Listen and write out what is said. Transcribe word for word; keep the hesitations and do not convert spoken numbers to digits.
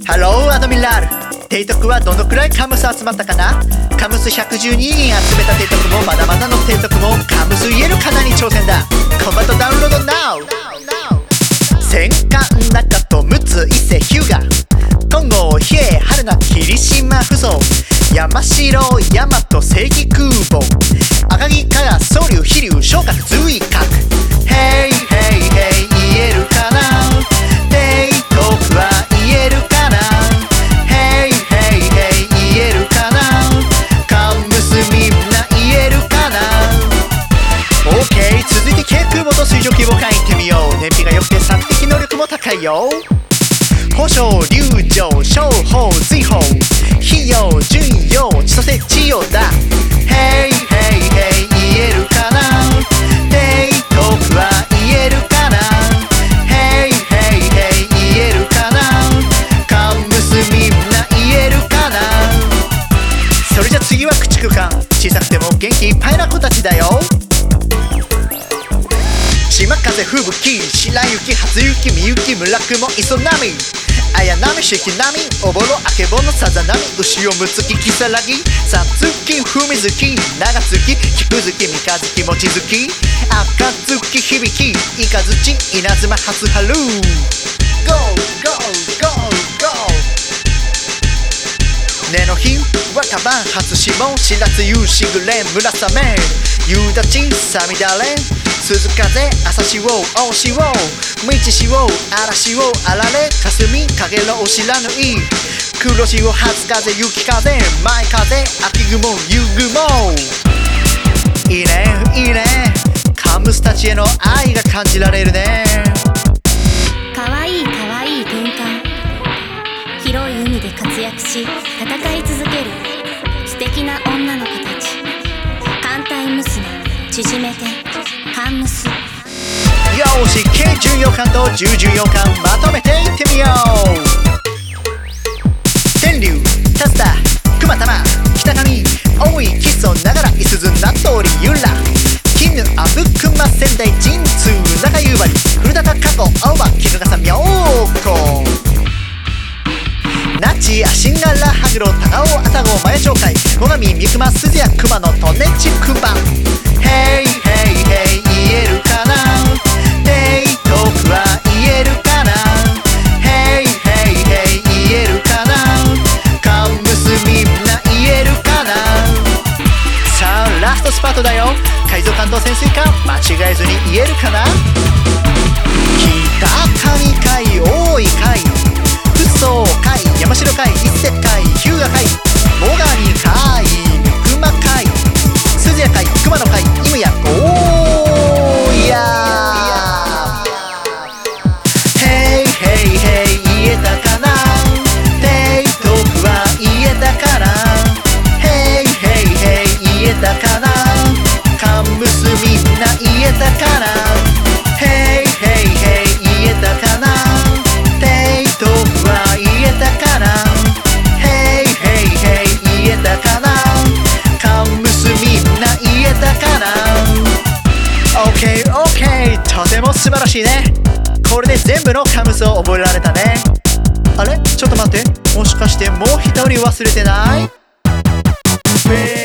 ハローアドミラール、提督はどのくらいカムス集まったかな。カムスひゃくじゅうににん集めた提督もまだまだの提督もカムス言えるかなに挑戦だ。コンバットダウンロード ナウ。 戦艦中と陸奥伊勢日向金剛比叡春名霧島扶桑山城大和正義空母赤城加賀宗龍飛龍昇格随格。ヘイヘイヘイ言えるかな。提督は言えるかな。ヘイヘイヘイ言えるかな。カムスみんな言えるかな。 OK、 続いて軽空母と水上規模艦行ってみよう。燃費が良くて索敵能力も高いよ。宝生龍城小宝随宝費用順用千歳千代田。ヘイヘイヘイ言えるかな。提督は言えるかな。ヘイヘイヘイ言えるかな。カムスみんな言えるかな。それじゃ次は駆逐艦、小さくても元気いっぱいな子たちだよ。島風吹雪白雪初雪みゆき村雲磯波綾波四季波おぼろあけぼのさざ波牛をむつききさらぎさつきふみずき長月菊月三日月餅月赤月響きイカズチ稲妻初春 ゴーゴーゴーゴー根の日若葉初霜白露夕しぐれ村雨夕立さみだれ鈴風朝潮大潮道潮嵐をあられ霞影のお知らぬい黒潮初風雪風前風秋雲夕雲。いいねいいね、カムスたちへの愛が感じられるね。 かわいいかわいい軍艦、広い海で活躍し戦い続ける素敵な女の子たち。艦隊娘縮めてカンムス。 よーし、軽巡洋艦と重巡洋艦まとめていってみよう。天竜タスタ熊玉北上大井木曽ながらいすず名通りゆら絹阿武熊仙台神通中夕張古高加古青葉衣笠妙高那智足柄羽黒高尾愛宕前町会最上三熊鈴谷熊野利根地区番。ヘイヘイヘイ言えるかな。提督は言えるかな。ヘイヘイヘイ言えるかな。カムスみんな言えるかな。さあラストスパートだよ。海賊艦と潜水艦間違えずに言えるかな。北上海大井海扶桑海山城海一石海日向海最上海三熊海鈴谷海熊野海今やゴーヤー。ヘイヘイヘイ言えたかな。提督は言えたかな。ヘイヘイヘイ言えたかな。カムスみんな言えたかな。ヘイヘイヘイ言えたかな。提督は言えたかな。ヘイヘイヘイ言えたかな。カムスみんな言えたかな。 オーケーオーケー、 とても素晴らしいね。これで全部のカムスを覚えられたね。あれちょっと待って、もしかしてもう一人忘れてない？